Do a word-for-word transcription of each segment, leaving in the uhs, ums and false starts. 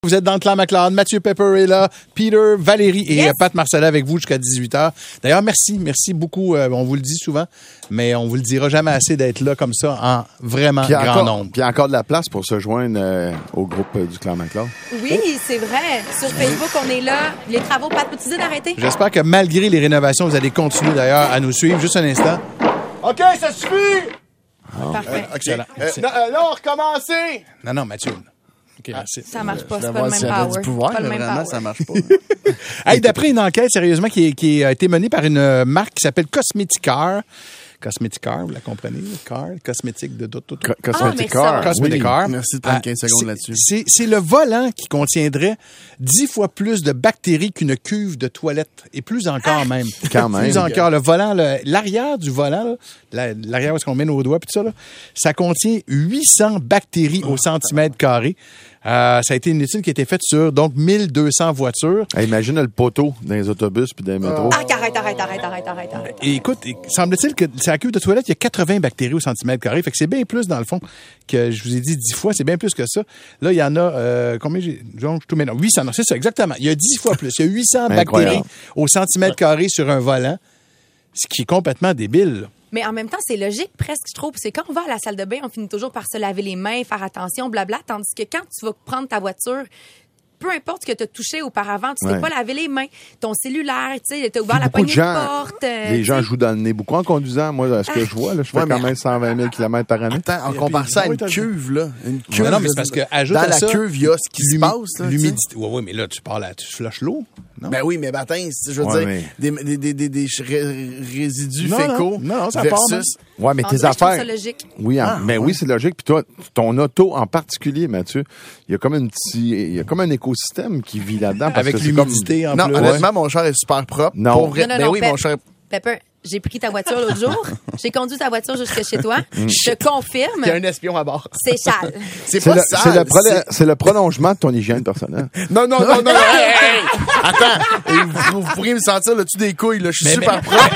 Vous êtes dans le clan McLeod, Mathieu Pepper est là, Peter, Valérie et yes. Pat Marcellet avec vous jusqu'à dix-huit heures. D'ailleurs, merci, merci beaucoup. Euh, on vous le dit souvent, mais on vous le dira jamais assez d'être là comme ça en vraiment puis grand encore, nombre. Puis il y a encore de la place pour se joindre euh, au groupe euh, du clan McLeod. Oui, c'est vrai. Sur Facebook, on est là. Les travaux, Pat, peux-tu dire d'arrêter? J'espère que malgré les rénovations, vous allez continuer d'ailleurs à nous suivre. Juste un instant. OK, ça suffit! Oh. Parfait. Euh, excellent. Euh, non, euh, non, recommencer! Non, non, Mathieu. OK, merci. Ça marche pas, Je c'est vais pas le voir même s'il y avait power. du pouvoir, pas le mais même vraiment, power. ça marche pas. Hey, d'après une enquête, sérieusement, qui, est, qui a été menée par une marque qui s'appelle Cosmeticar. Cosmeticar, vous la comprenez? Car, cosmétique de tout. Co- Ah, Cosmeticar. mais ça. Cosmeticar. Merci de prendre Ah, quinze secondes c'est- là-dessus. C'est, c'est le volant qui contiendrait dix fois plus de bactéries qu'une cuve de toilette. Et plus encore même. Quand même. Plus encore. Le volant, le- l'arrière du volant, là, la- l'arrière où est-ce qu'on met nos doigts, puis tout ça, là, ça contient huit cents bactéries au centimètre carré. Euh, ça a été une étude qui a été faite sur donc mille deux cents voitures. Hey, imagine le poteau dans les autobus puis dans les métros. Ah, arrête, arrête, arrête, arrête, arrête, arrête. Et écoute, il semble-t-il que c'est la cuve de toilette, il y a quatre-vingts bactéries au centimètre carré. Fait que c'est bien plus, dans le fond, que je vous ai dit dix fois. C'est bien plus que ça. Là, il y en a, euh, combien j'ai, genre, je tout mets, non, huit cents. Non, c'est ça, exactement. Il y a dix fois plus. Il y a huit cents Incroyable. bactéries au centimètre carré sur un volant. Ce qui est complètement débile, là. Mais en même temps, c'est logique presque, je trouve. C'est quand on va à la salle de bain, on finit toujours par se laver les mains, faire attention, blabla. Tandis que quand tu vas prendre ta voiture, peu importe ce que tu as touché auparavant, tu t'es Ouais. pas lavé les mains. Ton cellulaire, tu sais, tu as ouvert la Beaucoup de poignée de, gens, porte. euh, les gens tu sais. jouent dans le nez beaucoup en conduisant. Moi, à ce que je vois, là, je fais Ouais, quand mais- même cent vingt mille kilomètres par année. Attends, on compare ça à une cuve, là. Une cuve. Non, non, mais c'est parce que ajoute dans à la ça, cuve, il y a ce qui se l'humi- passe, là. tu sais. L'humidité. Oui, oui, mais là, tu parles, à, tu flushes l'eau. Non? Ben oui, mais bâtin, je veux Ouais, dire, mais- des, des, des, des, des ré- résidus Non, fécaux non, non, ça part, versus... Ouais, mais En tes vrai, je trouve affaires. ça logique. Oui, en- Ah, mais ouais. oui, c'est logique. Puis toi, ton auto en particulier, Mathieu, il y a comme une petit, il y a comme un écosystème qui vit là-dedans. Parce Avec que c'est comme- l'humidité en Non, plus. honnêtement, mon char est super propre. Non. Pour vrai. Non, non, ben non, oui, Pep. mon char est... Pepper, j'ai pris ta voiture l'autre jour. J'ai conduit ta voiture jusque chez toi. Je te confirme, Il y a un espion à bord. c'est sale. C'est C'est pas le, sale. c'est le prolo- c'est- c'est le prolongement de ton hygiène personnelle. Non, non, non, non. hey, hey, hey. Attends, et vous, vous pourriez me sentir le dessus des couilles, là. Je suis Mais- super mais- propre.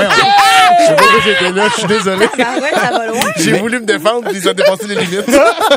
Je sais pas pourquoi j'étais là, je suis désolé. Ben ouais, ça va loin. J'ai voulu me défendre, puis ça a dépassé les limites.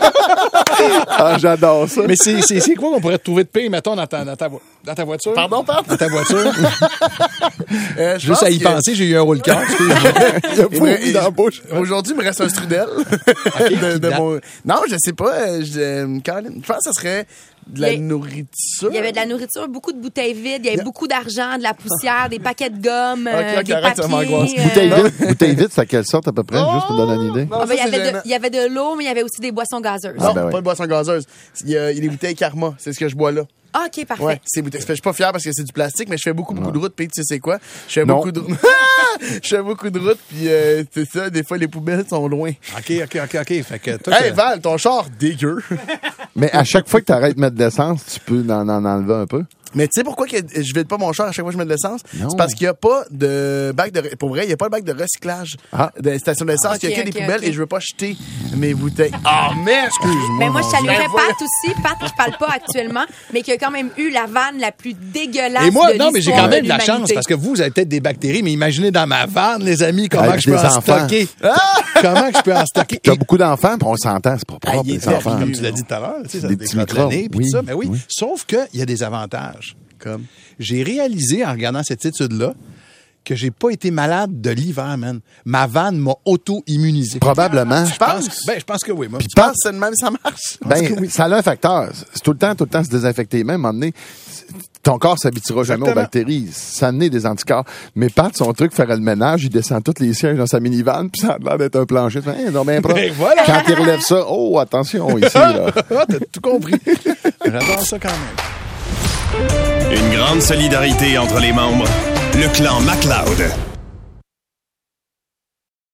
Ah, j'adore ça. Mais c'est, c'est, c'est quoi qu'on pourrait te trouver de pire, mettons, dans ta, dans ta, vo- dans ta voiture? Pardon, Pat? Dans ta voiture? Euh, je Juste pense à y que- penser, j'ai eu un roll cœur. Il y a Il me- pourri dans la bouche. Aujourd'hui, il me reste un strudel. de, de date. mon... Non, je sais pas. euh, Je, euh, Caroline, je pense que ça serait de la Il y a- nourriture. Il y avait de la nourriture, beaucoup de bouteilles vides, il y avait beaucoup d'argent, de la poussière, des paquets de gomme, Ok, euh, ok, des arrête, ça m'angoisse. papiers. Bouteille euh, vide, bouteille vide, c'est à quelle sorte à peu près, juste pour donner une idée? Non, ah, ben, il, y ça, c'est avait de, gênant. il y avait de l'eau, mais il y avait aussi des boissons gazeuses. Non, Ah, ben oui. pas de boisson gazeuse. Il y a, il y a des bouteilles Karma. C'est ce que je bois là. Ah, OK, parfait. Ouais, c'est bouteilles. Je suis pas fier parce que c'est du plastique, mais je fais beaucoup, beaucoup de routes. Puis tu sais c'est quoi? Je fais Non. beaucoup de Je fais beaucoup de routes, puis euh, c'est ça, des fois, les poubelles sont loin. OK, OK, OK, OK. Fait que toi, Hey, t'as- Val, ton char, dégueu. Mais à chaque fois que tu arrêtes de mettre de l'essence, tu peux en, en enlever un peu. Mais tu sais pourquoi que je vide pas mon char à chaque fois que je mets de l'essence? Non. C'est parce qu'il y a pas de bac de... Pour vrai, il y a pas de bac de recyclage Ah. de station d'essence. Ok, il y a que ok, des poubelles ok. et je veux pas jeter mes bouteilles. Ah, mais excuse-moi. Mais moi, je saluerais Ben, Pat aussi. Pat, qui parle pas actuellement, mais qui a quand même eu la vanne la plus dégueulasse Et moi, de non, mais j'ai l'histoire quand même de la l'humanité. chance parce que vous, vous avez peut-être des bactéries, mais imaginez dans ma vanne, les amis, comment Avec que je peux des en enfants. stocker. Comment que je peux en stocker? Tu as Et- beaucoup d'enfants, puis on s'entend, c'est pas Ah, propre, il est les très- enfants. Comme tu l'as dit tout à l'heure, tu sais, ça Des se petits décrotte microbes. le nez, puis Oui, tout ça. Mais oui. oui. Sauf qu'il y a des avantages. Comme. J'ai réalisé en regardant cette étude-là que j'ai pas été malade de l'hiver, man. Ma vanne m'a auto-immunisé. Probablement. Je pense, que- ben, je pense que oui, moi. Tu penses que c'est de même ça marche? Ben, ça a un facteur. C'est tout le temps, tout le temps se désinfecter. Même, à un moment donné, ton corps s'habituera jamais aux Exactement. bactéries. Ça naît des anticorps. Mais Pat, son truc, faire le ménage, il descend tous les sièges dans sa minivan, puis ça a l'air d'être un plancher. Tu fais, hey, non, ben, propre. Ben, voilà. Quand il relève ça, oh, attention, ici, là. Ah, t'as tout compris. J'adore ça quand même. Une grande solidarité entre les membres. Le clan McLeod.